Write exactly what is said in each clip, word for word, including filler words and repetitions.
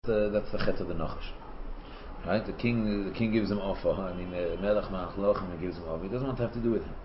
the that's the chet of the Nachash. Right? The king the king gives him offer. I mean, Melech Malach gives him offer. He doesn't want to have to do with him.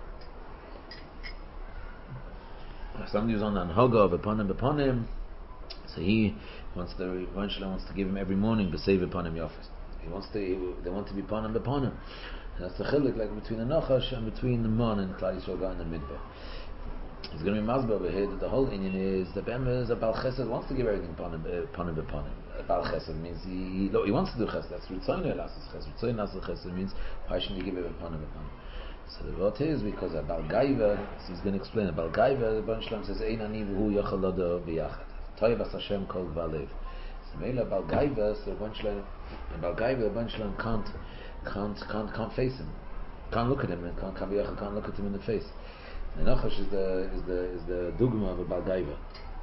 Somebody who's on an Haga of upon him, upon him, so he wants to eventually wants to give him every morning b'seiv upon him yafis. He wants to. He, they want to be upon him, upon him. And that's the chiluk like between the Nachash and between the Mon and Klal Yisrael going in the Midbar. It's going to be masba over here that the whole Indian is the Be'emes a Bal Chesed wants to give everything upon him, upon him, upon him. A Bal Chesed means he, he he wants to do Chesed. That's Ritzoyin Elasas Chesed. Ritzoyin Elasas Chesed means why shouldn't he give it upon him, upon him? So the word is because a Bal Gaiva, so he's going to explain a Bal Gaiva. The Baruch Shalom says Ein ani v'hu yochel lodo biyachad. Toiv as Hashem kol v'alev. So Meila Bal Gaiva, so the Baruch Shalom, the Bal Gaiva, the Baruch Shalom can't can't can't can't face him, can't look at him, and can't can't, can't look at him in the face. The Nachash is the is the is the dugma of a Bal Gaiva.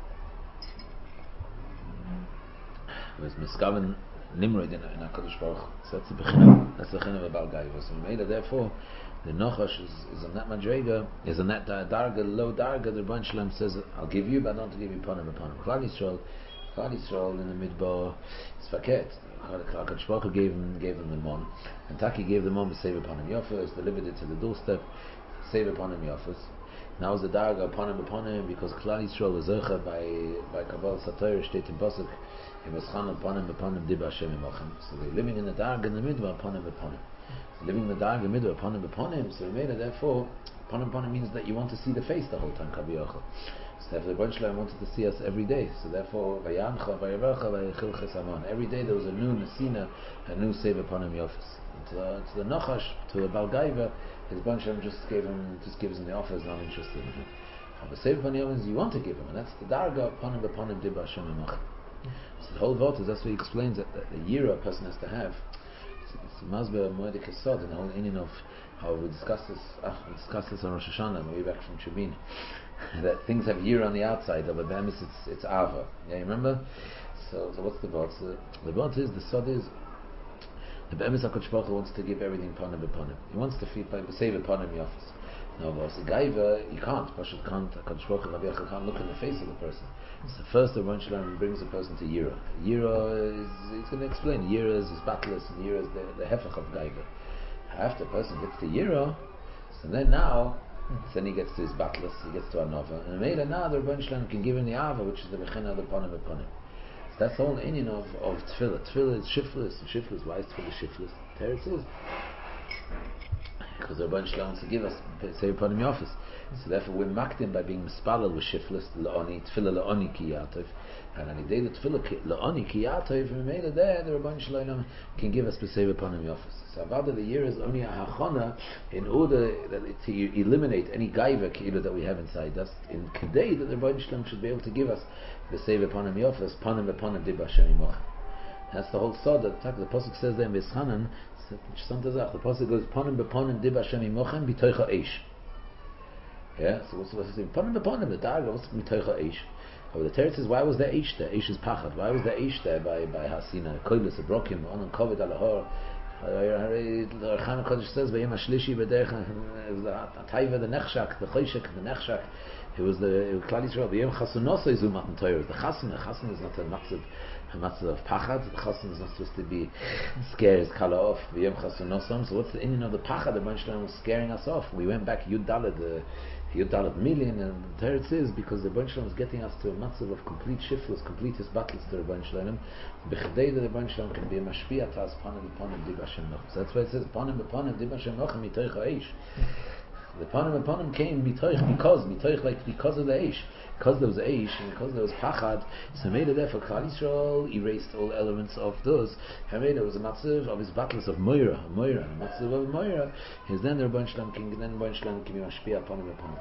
Whereas Miskaven Nimrod in HaKadosh Baruch Hu. So that's the bechina, that's the bechina of a Bal Gaiva. So Meila, therefore, the Nachash is, is on that madrega, is on that darga, low darga. The Rebbeinu Shalom says, "I'll give you, but I don't want to give you upon him, upon him." Klal Yisrael, Klal Yisrael in the midbar, it's faket. HaKadosh Baruch Hu gave him gave him the mon, and Taki gave the mon to save upon him yafas, delivered it to the doorstep, save upon him yafas. Now is the darga upon him, upon him, because Klal Yisrael was zocha by by Kabbalah Satayr state in pasuk. He was chan upon him, upon him, dibba Hashem imachem. So they're living in the darga in the midbar, upon him, upon him. Living the darga in the midbar, upon him, upon him. So we made it. Therefore, upon him, upon him means that you want to see the face the whole time. Kabiyachal. So therefore, the Baruch Shalom wanted to see us every day. So therefore, vayancha, vayavarcha, vayachil chesamon. Every day there was a new nesina, a new save upon him yofis. To the, to the Nachash, to the Bal Gaiva, his Baruch Shalom just gave him, just gives him the offer. Is not interested in him. But save upon him is you want to give him, and that's the darga upon him, upon him, dibba Hashem imachem. So the whole vote is that's what he explains that, that the year a person has to have. It's Masber Moedik Esod, and the whole meaning of how we discussed this. Uh, we discussed this on Rosh Hashanah, way back from Tribune, that things have year on the outside of a bemis. It's it's ava. Yeah, you remember? So, so what's the vote? So the vote is the sod is the bemis HaKadosh Baruch Hu wants to give everything upon him, upon him. He wants to feed, save upon him yafis. No, but the gaiva, you can't. Pashut can't. HaKadosh Baruch Hu can't look in the face of the person. So first, the Rebbeinu Shalom brings a person to Yira. Yira is, he's going to explain. Yira is his battles, and Yira is the, the hefech of gaiva. After a person gets to Yira, so then now, then he gets to his battles, he gets to Anova, and later now the Rebbeinu Shalom can give him the Ava, which is the bechina of the Ponim Ponim. So that's the whole inyan of of Tefillah. Tefillah is shiftless. Shiftless. Why is Tefillah shiftless? Teretz is because the Rebbeinu Shalom wants to give us say upon him office. So therefore we're makdim by being mispalel with shiftless laoni tefillah laoni ki yatov, and on the day that tefillah laoni ki yatov we made it there the Rebbeinu Shalom can give us say upon him office. So about the year is only a hachana in order that it, to eliminate any gaiva ki'ilah that we have inside us in kedei that the Rebbeinu Shalom should be able to give us say upon him office upon him upon him dibba Hashem imach. That's the whole sod that the pasuk says there in Veschanan. The pasuk goes ponim beponim dib Hashem imochem b'toicha eish. Yeah, so what's the saying? Ponim beponim the darga what's b'toicha eish. But the teretz says why was there eish there? Eish is pachad. Why was there eish there by by Hasina? Koilis a brokim on kovid alahor. Chana Kodesh says v'yem hashlishi b'derech it was the taiva the nechshak the choshek the nechshak. It was the Klal Yisrael v'yem chasunosa izu matan toyer. The chasun the chasun is not a matzav. A matter of pachad, the chassan is not supposed to be scared, it's kala off, v'yem chassunosam. So what's the inyan of the pachad? The Rebbeinu Shalom was scaring us off. We went back Yud Daled, uh, Yud Daled million, and there it is, because the Rebbeinu Shalom was getting us to a matzah of complete shiftless, complete his battles to the Rebbeinu Shalom. B'chedei that the Rebbeinu Shalom can be a mashpia tas panim b'panim dib Hashem nochem. So that's why it says panim b'panim dib Hashem nochem mitoich ha'esh. The panim b'panim came mitoich because, mitoich like because of the eish. Because there was Eish and because there was Pachad, so made it there for Klal Yisrael erased all elements of those. And made it was a matzav of his battles of Moira, Moira, a matzav of Moira. Is then the Rebbeinu Shalom can then Rebbeinu Shalom can be mashpia upon him upon him.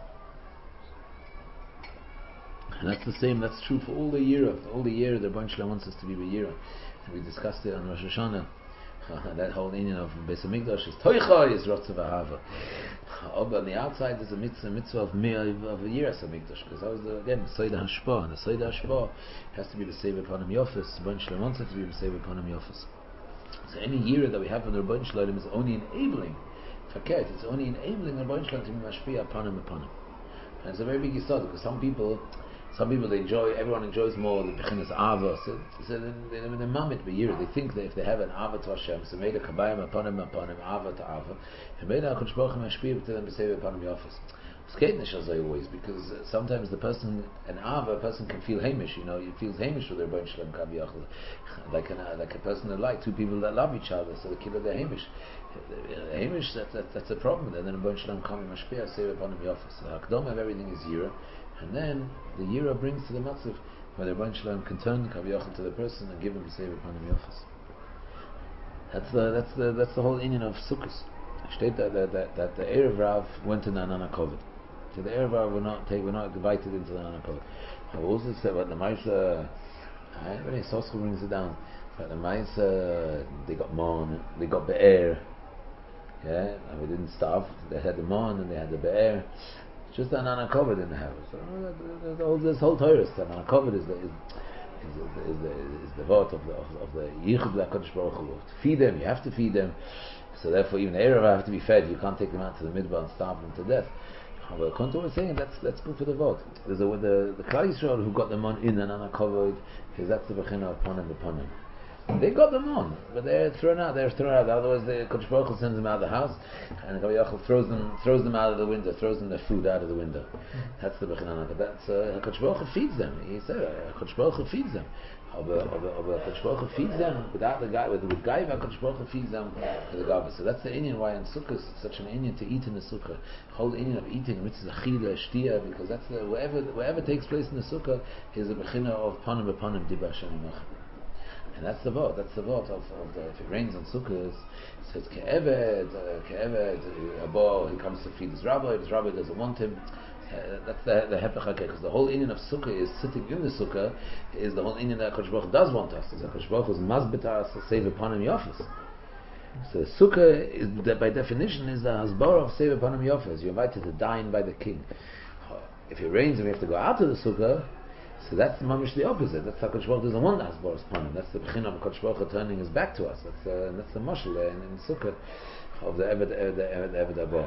And that's the same. That's true for all the year. All the year the Rebbeinu Shalom wants us to be Be'yira. And we discussed it on Rosh Hashanah. That whole inyan of Beis Hamikdash is Toicha is Rotzav Ahava. But on the outside there's a mitzvah, mitzvah of of a year Hamikdash, because that was the, again the Soida Hashpa, and the Soida Hashpa has to be the save upon him Yofis. Rebbeinu Shalom wants it to be the save upon him Yofis. So any year that we have on the Rebbeinu Shalom is only enabling. Faket, it's only enabling the Rebbeinu Shalom to be mashpia upon him upon him. And it's a very big yisod because some people Some people they enjoy. Everyone enjoys more the bechinas ava. So, so in, in, in the moment b'yira, they think that if they have an ava to Hashem, so made a kabayim upon him upon him ava to ava, and made a Kodesh Baruch Hu mashpia to them b'seiv upon him yofis. Skate as always, because uh, sometimes the person, an ava, a person can feel hamish. You know, he feels hamish with their Rebbeinu Shalom kaviyachol, like an, uh, like a person that like two people that love each other, so the kid of the hamish. Uh, hamish, that, that, that's a problem. And then Rebbeinu Shalom kami mashpia seiv upon him yofis. So hakdom of everything is yira. And then the Yira brings to the matzav where the Rebbeinu Shalom can turn Kaviyachol to the person and give him a save upon him yofas. That's the that's the that's the whole inyan of Sukkot. Steht that that that, that the Erev Rav went to the Anana Kovid. So the Erev Rav were not take were not invited into the Anana Kovid. I also said about the Maisa. When he Soscha brings it down, but the Maisa they got mon, they got Be'er. Yeah, and we didn't starve. They had the mon and they had the Be'er. Just an Anana in the house. So, uh, all this whole Torah stuff. Anana is the is, is, is, is the is the vote of the of, of the Yichud L'Kadosh Baruch Hu. To feed them, you have to feed them. So therefore, even the Erev have to be fed. You can't take them out to the midbar and starve them to death. But Konto was saying that's that's good for the vote. There's a, the the Klal Yisrael who got them on in an Anana because that's the bechina of Panim B'Panim. They got them on, but they're thrown out. They're thrown out. Otherwise, the Kodesh Baruch Hu sends them out of the house, and Kaviyachol throws them, throws them out of the window, throws them their food out of the window. That's the Bechinana. But that's uh, Kodesh Baruch Hu feeds them. He said, uh, Kodesh Baruch Hu feeds them. Kodesh Baruch Hu feeds them without the guy with with Gaiva. Kodesh Baruch Hu feeds them with the Gaiva. So that's the Indian why in Sukkot it's such an Indian to eat in the Sukkah. Whole Indian of eating, which is a chila, shtia, because that's the wherever wherever takes place in the Sukkah is a Bechina of Panim B'Panim Dibah Hashem Imach. And that's the vote. That's the vote of, of the, if it rains on Sukkot, it says Ke'eved, uh, Ke'eved, Abo, he comes to feed his rabbi. His rabbi doesn't want him. Uh, that's the the Hepech HaKeh, because the whole Indian of Sukkah is sitting in the Sukkah is the whole Indian that Kodesh Baruch Hu does want us. Is that Kodesh Baruch Hu is mazbita us to save upon him yofis. So Sukkah is that by definition is the hasbara of save upon him yofis. You're invited to dine by the king. If it rains and we have to go out of the Sukkah, so that's mamish the opposite. That's how Kodesh Baruch Hu doesn't want us boros panim. That's the bechina of Kodesh Baruch Hu turning his back to us. That's uh, that's the mashal in, in Sukkot of the Eved the Eved Eved Abba.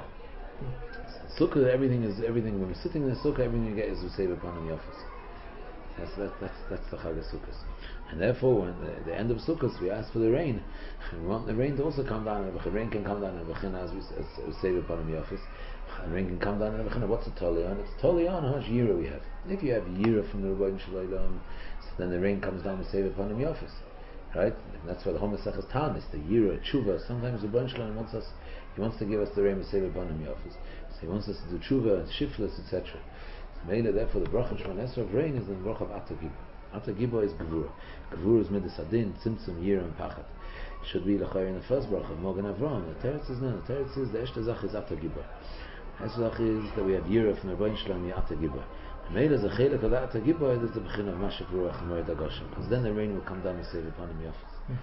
Sukkah, everything is everything. When we're sitting in the Sukkah, everything you get is save upon him yofis. That's that, that's that's the Chag of Sukkot. And therefore, when the, the end of Sukkot, we ask for the rain. We want the rain to also come down. And the rain can come down. And the bechina as we as, as save upon him yofis. And rain can come down. And the bechina, what's it totally on? It's totally on how much yira we have. If you have yira from the Rebbeinu Shalom, so then the rain comes down and save upon him yofis, right? And that's why the Homer Sechas Tan is the yira tshuva. Sometimes the Rebbeinu Shalom wants us, he wants to give us the rain and save upon him yofis. So he wants us to do tshuva and shiflus, et cetera. So mainly, therefore, the bracha Shemon Esrei of rain is the bracha of Ata Gibor. Ata Gibor is gevura. Gevura is midas adin, tzimtzum, yira, and pachat. It should be l'chayr in the first bracha of Mogen Avram. The teretz is no. The teretz is the eshta zach is Ata Gibor. The eshta zach is that we have yira from the Rebbeinu Shalom Ata Gibor. Made as a chelik of that Ata Gibor is the bechin of Mashik Ruach and Moed HaGoshen, because then the rain will come down and save upon him yofis.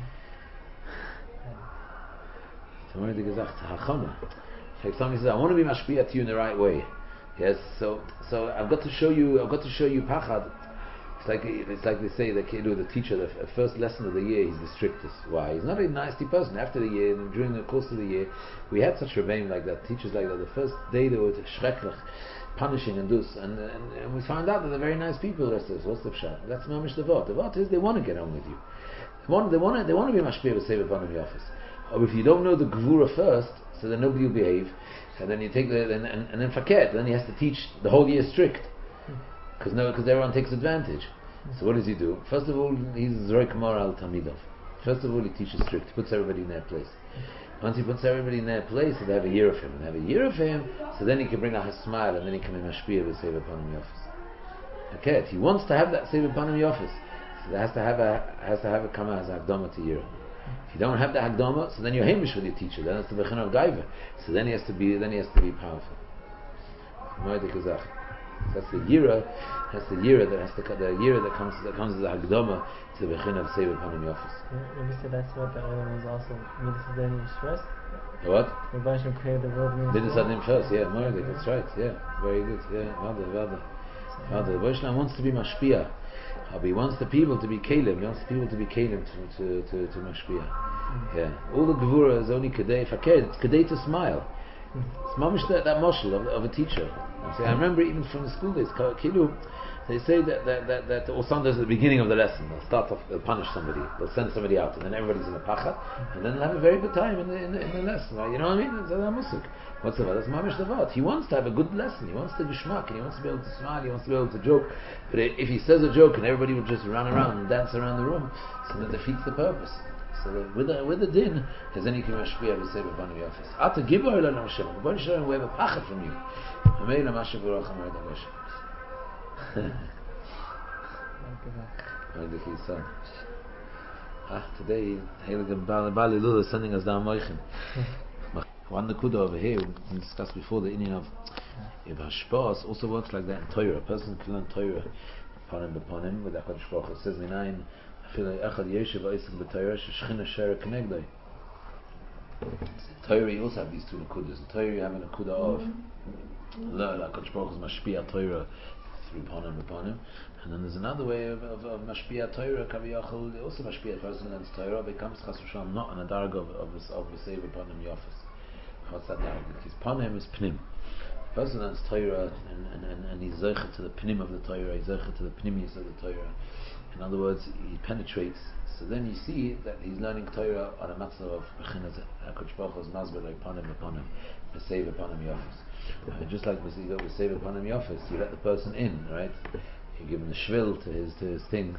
So Moed gesagt hachana. Like somebody says, I want to be mashpia to you in the right way. Yes, so so I've got to show you. I've got to show you pachad. It's like it's like they say the kid or the teacher. The f- first lesson of the year, he's the strictest. Why? He's not a nasty person. After the year, and during the course of the year, we had such rebbeim like that, teachers like that. The first day they were schrecklich, punishing and dus, and, and and we found out that they're very nice people. The rest of us, what's the pshat? That's mamish the vot. The vot is they want to get on with you. They want they want to, they want to be mashpia with save upon the office. Or if you don't know the gevura first, so then nobody will behave, and then you take the and and, and then faket. Then he has to teach the whole year strict. Because no, because everyone takes advantage. So what does he do? First of all, he's Zroik Mar al Tamidov. First of all, he teaches strict. He puts everybody in their place. Once he puts everybody in their place, so they have a year of him. And they have a year of him, so then he can bring out his smile, and then he can be mashpia with save upon him yofis. Okay, if he wants to have that save upon him yofis, so there has to have a has to have a kama as a hagdama to year. If you don't have the hagdama, so then you're hamish with your teacher. Then it's the bechin of gaiva. So then he has to be then he has to be powerful. That's the yira. That's the yira that has to the yira that comes that comes as a hagdama to the bechin of save upon him yofis. Maybe so that's what the other one was also midas adin first. What? The Bashim created the world means midas adin first. Yeah, Moedik. That's right. Yeah, very good. Yeah, Vada, Vada, Vada. The Bashim wants to be mashpia. He wants the people to be kalim. He wants the people to be kalim to to to, to mashpia. Mm-hmm. Yeah, all the gevura is only kedei fakir. It's kedei to smile. It's mamish that, that moshel of, of a teacher. I'm saying, I remember even from the school days, kilu, They say that, that, that, that or sometimes at the beginning of the lesson they'll start off, they'll punish somebody, they'll send somebody out, and then everybody's in a pachat, and then they'll have a very good time in the in the, in the lesson. Right? You know what I mean? That's a musik. What's the That's mamish davat. He wants to have a good lesson. He wants to geschmack, and he wants to be able to smile. He wants to be able to joke. But if he says a joke and everybody will just run around and dance around the room, so that defeats the purpose. So that with the with the din, has any can mashpia to save a bunny office. Ata gibor ila Hashem. The bunny shalom we have a pachat from you. Amein amashav v'racham v'radagosh. Ah, today Heilige Bali Lula is sending us down Moichin. One Nakuda over here we discussed before, the Indian of if Hashpas also works like that in Torah. A person can learn Torah upon him upon him with HaKadosh Baruch Hu. It says in nine, Echad Yeshiv Oisik B'Torah Shechina Shera Kenegdoi. Torah you also have these two Nakudas. In Torah you have a Nakuda of learn HaKadosh Baruch Hu's Mashpia Torah through upon him upon him. And then there's another way of, of, of Mashpia Torah, Kaviyachol, also Mashpia. A person learns Torah, becomes Chas v'Shalom not an adarga of of his of his save upon him Yafis. What's that darga? His panim is pnim. A person learns Torah and and, and, and he's zeicha to the pnim of the Torah, he's zeicha to the pnimius of the Torah. In other words, he penetrates. So then you see that he's learning Torah on a matter of Bechinas HaKadosh Baruch Hu's Masber, like panim upon him, save upon him Yafis. Uh, just like we save upon him Yafis, you let the person in, right? You give him the shvil to his to his thing.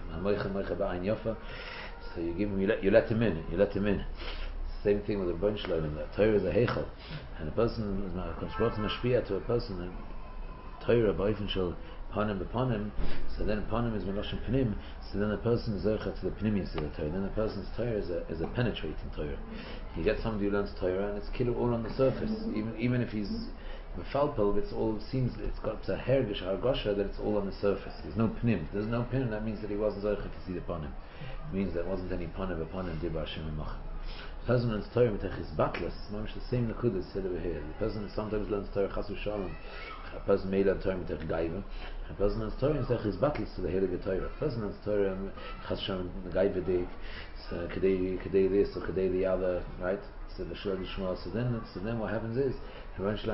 So you give him, you let you let him in, you let him in. Same thing with a bunch learning that Torah is a heichal, and a person is not mashpia to a person. And Torah ba'ifin shel panim upon him. So then upon him is melashim panim. So then the person is zercha to the pnimius of the Torah. Then the person's Torah is a is a penetrating Torah. You get somebody who learns Torah and it's kilo all on the surface. Even even if he's Mefalpel, it's all seems it's got a hergish hargosha that it's all on the surface. There's no pnim. There's no pnim. That means that he wasn't zaycha to see the panim. It means there wasn't any panim upon him. Diba Hashem imach. The person learns Torah mitach his battles. It's the same nakuda said over here. The person sometimes learns Torah chasu shalom. A person may learn Torah mitach gaiva. A person learns Torah mitach his battles to the heilige Torah. A person learns Torah chasu shalom gaiva dik. So kadei kadei this or kadei the other, right? So the shul So then, so then what happens is, eventually,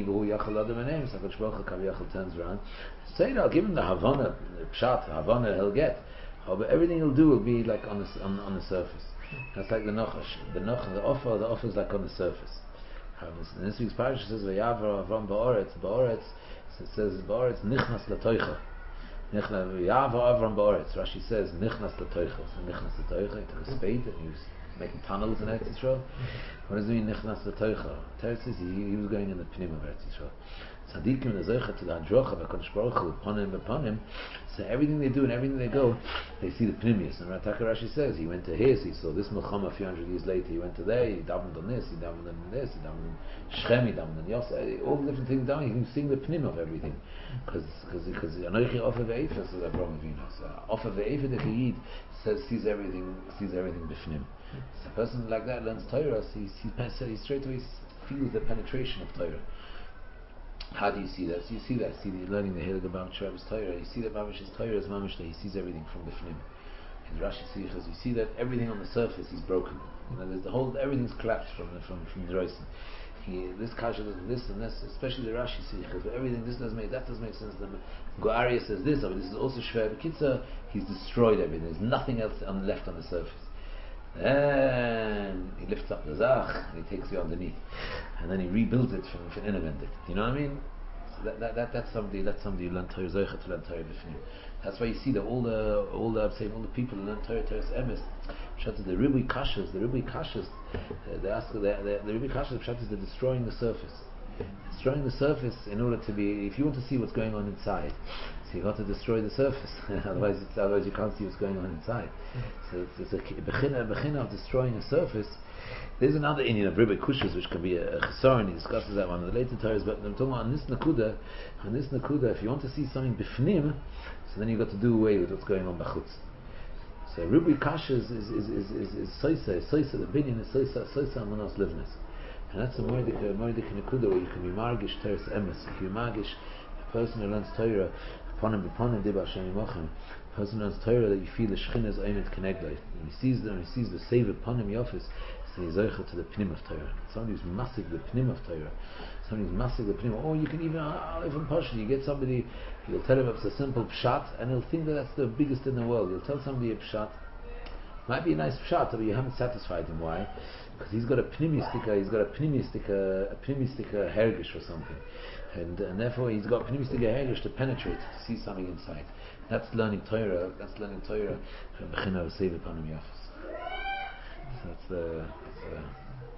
HaKadosh Baruch Hu Kaviyachol turns around. Say it, I'll give him the Havana, the Pshat, the Havana he'll get. Oh, but everything he'll do will be like on the on, on the surface. That's like the Nochash. The Nochash, the offer, the offer is like on the surface. In this week's parasha it says, V'yavra Avram Ba'oretz, Ba'oretz, it says, Ba'oretz Nichnas Latoicha. V'yavra Avram Ba'oretz. Rashi says, Nichnas Latoicha. So Nichnas Latoicha, he took a spade and he was making tunnels in Eretz Yisrael. What does it mean, Nichnas L'Toicha? Teretz says he, he was going in the Pnim of Eretz Yisrael. Tzadikim the Zeicha to the Hadrocha of HaKadosh Baruch Hu upon him, upon him. So everything they do and everything they go, they see the Pnimius. And Rataka Rashi says he went to his, he saw this Milchama a few hundred years later. He went to there, he davened on this, he davened on this, he davened on Shem, he davened on Yosef, all the different things down. You can see the Pnim of everything, because because because Anochi Ofer Ve'efer says Avraham Avinu. So Ofer Ve'efer the Chiyid says sees everything, sees everything b'fnim. So a person like that learns Torah, so he, he, he straight away feels the penetration of Torah. How do you see that? So you see that, see the learning the Heilige Bam Shabbat's Torah, you see that Mamish's Torah is Mamish that he sees everything from b'fnim. In Rashi Sichas, you see that everything on the surface is broken. You know, there's the whole, everything's collapsed from the, from from the Roisin. He, this kasha does this and this, especially the Rashi Sichas, but everything, this doesn't make, that doesn't make sense. The Goaria says this, but this is also Shver B'Kitza, he's destroyed everything, there's nothing else on, left on the surface. Then he lifts up the Zach and he takes you underneath, and then he rebuilds it from from Inavendik. You know what I mean? So that, that, that that's somebody that's somebody who learned Torah Zocha to learn Torah B'fnim. That's why you see that all the all the I'm saying all the people who learn Torah Torah Emes, Pshat is the Ribui Kashas, the Ribui Kashas, uh, they ask the the, the Ribui Kashas Pshat is the destroying the surface, destroying the surface in order to be. If you want to see what's going on inside, so you got to destroy the surface. otherwise, it's, otherwise you can't see what's going on inside. So it's, it's a bechina, bechina of destroying a surface. There's another Indian of Ribui Kushas which can be a, a chesar, and he discusses that one of the later Torahs. But I'm talking about on this nakuda, on this nakuda, if you want to see something b'fnim, so then you've got to do away with what's going on b'chutz. So Ribui Kashas is is is is is soisa, soisa. The opinion is soisa, soisa amanos livness, and that's a moedik moedik nakuda where you can be margish teres emes. If you margish a person who learns Torah upon him, upon him, deba Hashem yimachem. Person learns Torah that you feel the Shechina is oimet connected. When he sees them, he sees the save upon him Yofis. So he's zeicha to the pnim of Torah. Somebody who's massive the pnim of Torah. Somebody who's massive the pnim. Or you can even, uh, even push it. You get somebody, you'll tell him it's a simple pshat, and he'll think that that's the biggest in the world. You'll tell somebody a pshat. Might be a nice pshat, but you haven't satisfied him. Why? Because he's got a pnimistika, he's got a pnimistika, a pnimistika hergish or something. And, and therefore he's got pnimistika hergish to penetrate, to see something inside. That's learning Torah, that's learning Torah from Bechina of Sevi Panim Yafas. So that's the... That's the